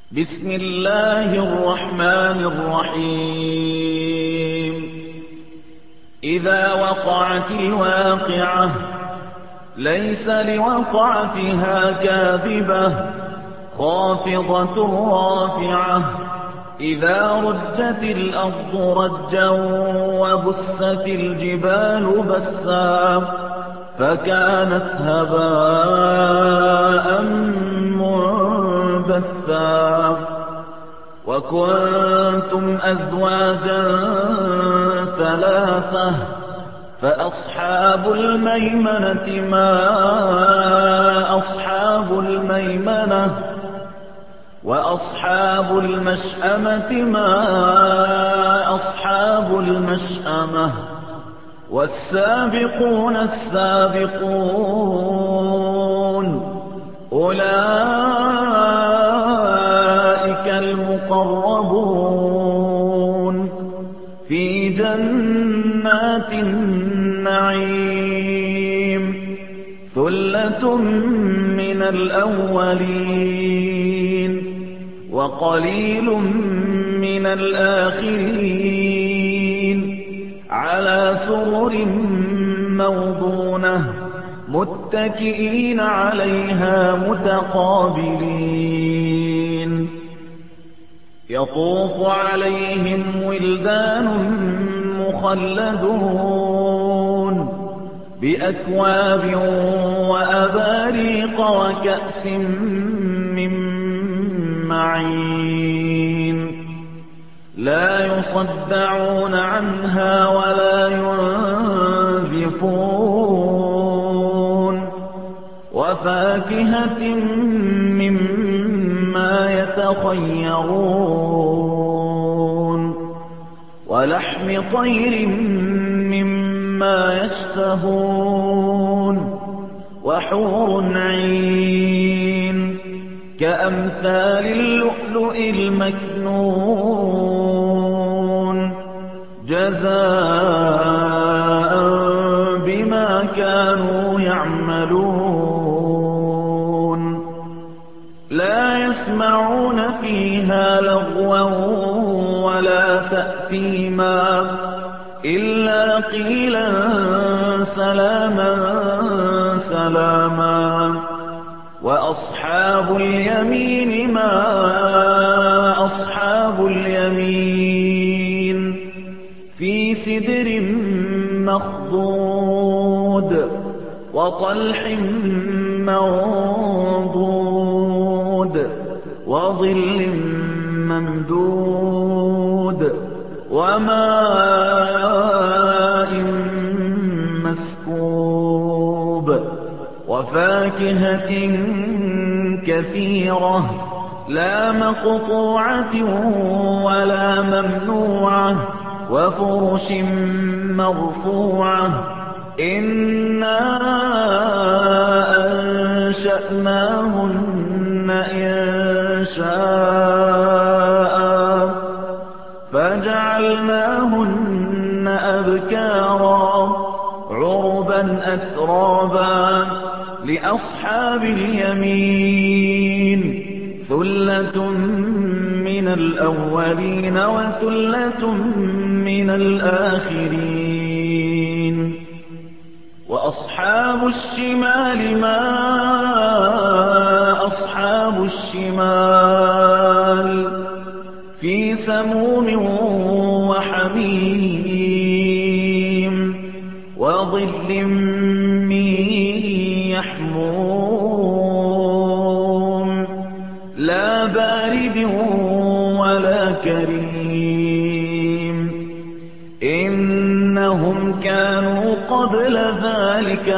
بسم الله الرحمن الرحيم إذا وقعت الواقعة ليس لوقعتها كاذبة خافضة رافعة إذا رجت الأرض رجا وبست الجبال بسا فكانت هباء منبثا وكنتم أزواجا ثلاثة فأصحاب الميمنة ما أصحاب الميمنة وأصحاب المشأمة ما أصحاب المشأمة والسابقون السابقون أولئك المقربون في جنات النعيم ثلة من الأولين وقليل من الآخرين على سرر موضونة متكئين عليها متقابلين يطوف عليهم ولدان مخلدون بأكواب وأباريق وكأس من معين لا يصدعون عنها ولا ينزفون وفاكهة مما يتخيرون ولحم طير مما يشتهون وحور عين كأمثال اللؤلؤ المكنون جزاء بما كانوا يعملون لا يسمعون فيها لغوا ولا تأثيما إلا قيلا سلاما سلاما وأصحاب اليمين ما أصحاب اليمين في سدر مخضود وطلح منضود وظل ممدود وماء مسكوب وفاكهة كثيرة لا مقطوعة ولا ممنوعة وفرش مرفوعة إنا أنشأناهن إنشاء فجعلناهن أبكارا عربا أترابا لأصحاب اليمين ثلة من الأولين وثلة من الآخرين وأصحاب الشمال ما أصحاب الشمال في سموم وحميم وظل من يحموم لا بارد ولا كريم إنهم كانوا قبل ذلك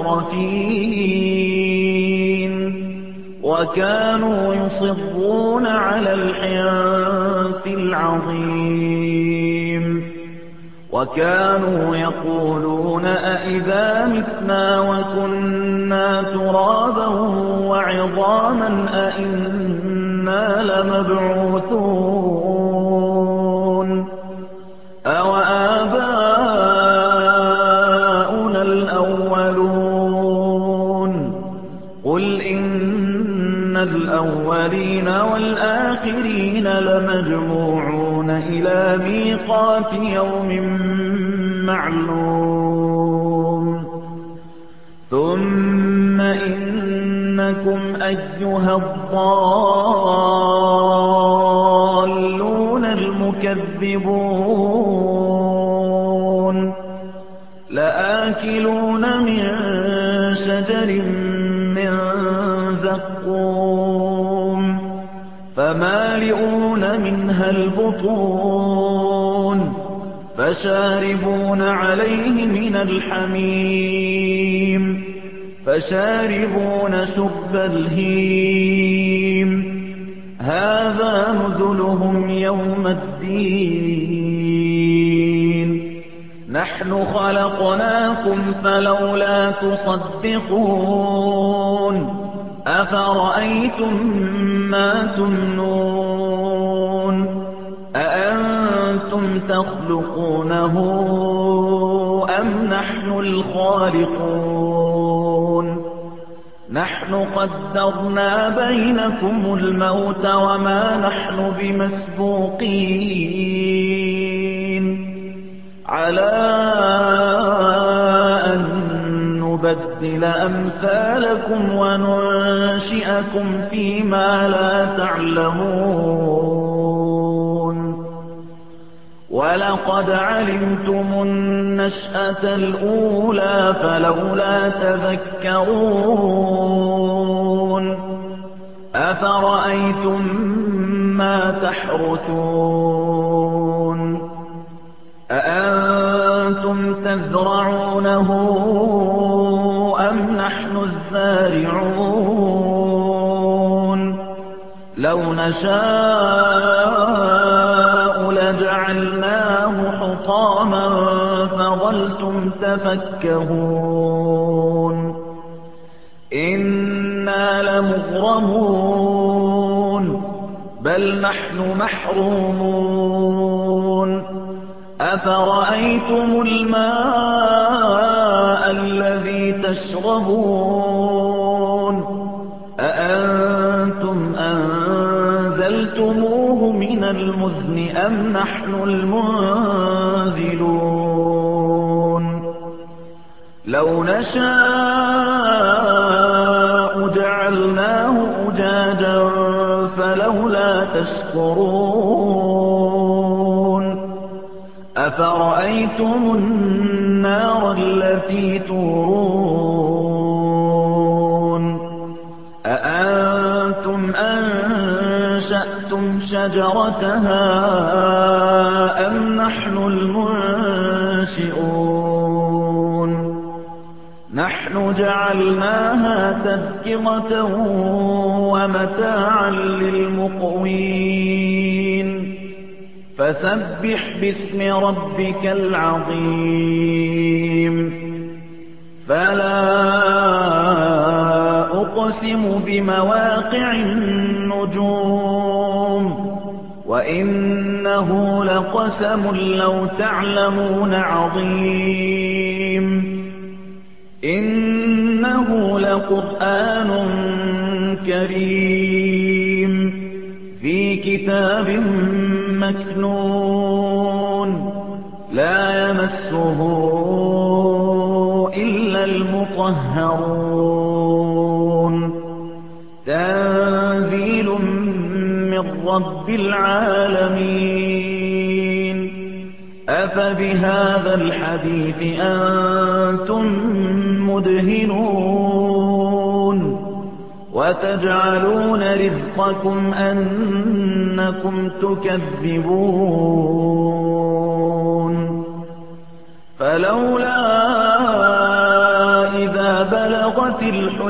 مترفين وكانوا يصرون على الحنث العظيم وكانوا يقولون أئذا متنا وكنا ترابا وعظاما أئنا لمبعوثون أوآباؤنا الأولون قل إن الأولين والآخرين الآخرين لمجموعون إلى ميقات يوم معلوم ثم إنكم أيها الضالون المكذبون لآكلون من شجر من زقوم فمالئون منها البطون فشاربون عليه من الحميم فشاربون شرب الهيم هذا نزلهم يوم الدين نحن خلقناكم فلولا تصدقون أفرأيتم ما تمنون أأنتم تخلقونه أم نحن الخالقون نحن قدرنا بينكم الموت وما نحن بمسبوقين على أن نبدل أمثالكم وننشئكم فيما لا تعلمون ولقد علمتم النشأة الأولى فلولا تذكرون أفرأيتم ما تحرثون أأنتم تزرعونه أم نحن الزارعون لو نشاء لجعلناه حطاما فظلتم تفكهون إنا لمغرمون بل نحن محرومون أفرأيتم الماء الذي تشربون أأنتم أنزلتموه من المزن أم نحن المنزلون لو نشاء جعلناه أجاجا فلولا تشكرون أفرأيتم النار التي تورون أأنتم أنشأتم شجرتها أم نحن المنشئون نحن جعلناها تذكرة ومتاعا للمقوين فسبح باسم ربك العظيم فلا أقسم بمواقع النجوم وإنه لقسم لو تعلمون عظيم إنه لقرآن كريم في كتاب مكنون لا يمسه إلا المطهرون تنزيل من رب العالمين أفبهذا الحديث أنتم مدهنون وتجعلون رزقكم أنكم تكذبون فلولا إذا بلغت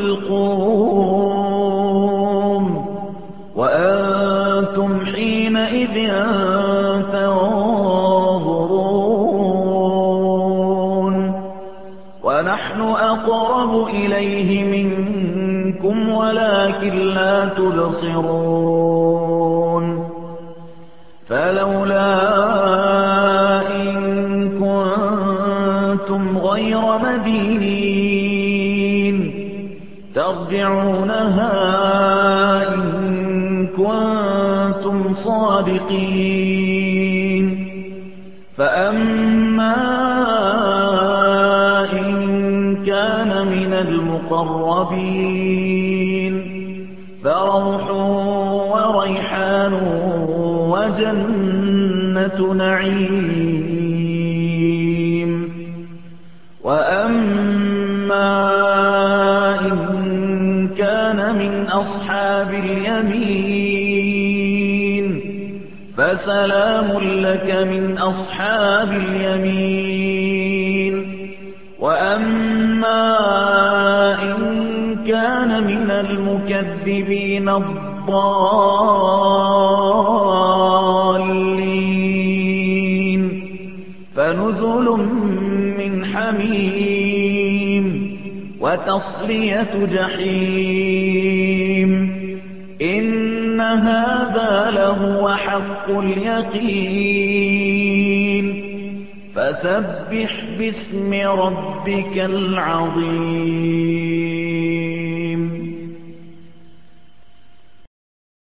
الحلقوم وأنتم حينئذ تنظرون ونحن أقرب إليه منكم ولكن لا تبصرون فلولا إن كنتم غير مدينين ترجعونها إن كنتم كنتم صادقين فأما إن كان من المقربين فروح وريحان وجنة نعيم وأما إن كان من أصحاب اليمين فسلام لك من أصحاب اليمين وأما إن كان من المكذبين الضالين فنزل من حميم وتصلية جحيم إن هذا لهو حق اليقين فسبح باسم ربك العظيم